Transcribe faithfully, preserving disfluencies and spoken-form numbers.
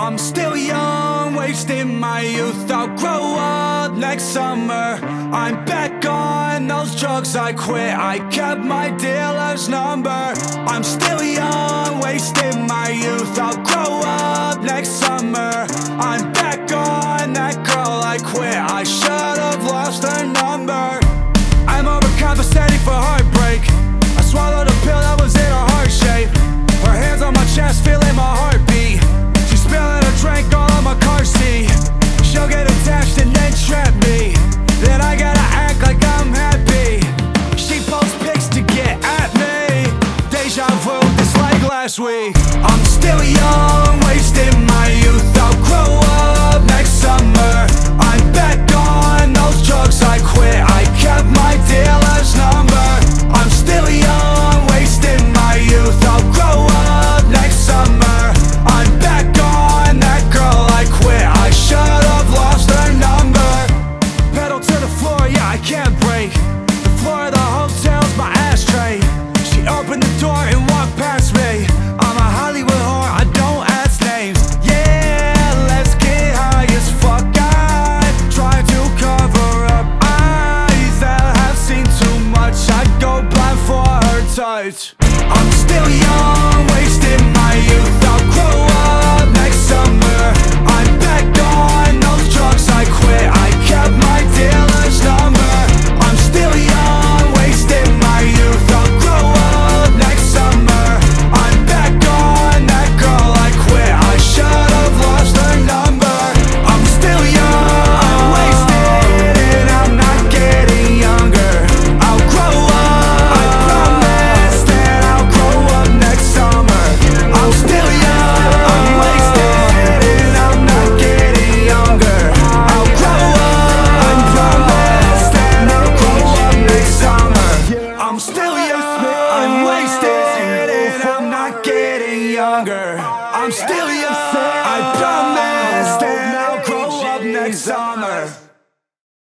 I'm still young, wasting my youth. I'll grow up next summer. I'm back on those drugs I quit. I kept my dealer's number. I'm still young, wasting my youth. I'll grow up next summer. I'm back on that girl I quit. I should've lost her number. I'm overcompensating for heartbreak. I swallowed a pill that was in her heart shape. Her hands on my chest, feeling my heartbeat. She's spilling a drink all on my car seat. She'll get attached and then trap me. Then I gotta act like I'm happy. She posts pics to get at me. Deja vu, just like last week. I'm still young, wasting my youth. I'll grow up next summer. I'm back on those drugs I quit. I kept my dealer's number. I'm still young, wasting my youth. I'll grow up next summer. I'm back on that girl I quit. I should've lost her number. Pedal to the floor, yeah, I can't break. The floor of the hotel's my ashtray. She opened the door and walked past me. I'm a Hollywood whore, I don't ask names. Yeah, let's get high as fuck. I try to cover up eyes that have seen too much. I go blind for her touch. I'm still young, wasting my youth. I'll grow up next summer. I'm back on those drugs I quit. I kept my dealer's number. I'm still young, wasting my youth. I'll grow up next summer. I'm back on that girl I quit. I should've lost her number. I'm still young, I'm wasted, and I'm not getting younger. I'll grow up, I promise that I'll grow up next summer. I'm still young, I'm wasted, and I'm not getting younger. I'll grow up, I promise that I'll grow up next summer. I'm still young, I'm wasted, and I'm not getting younger. I'm still young, I promise that I'll grow up next summer.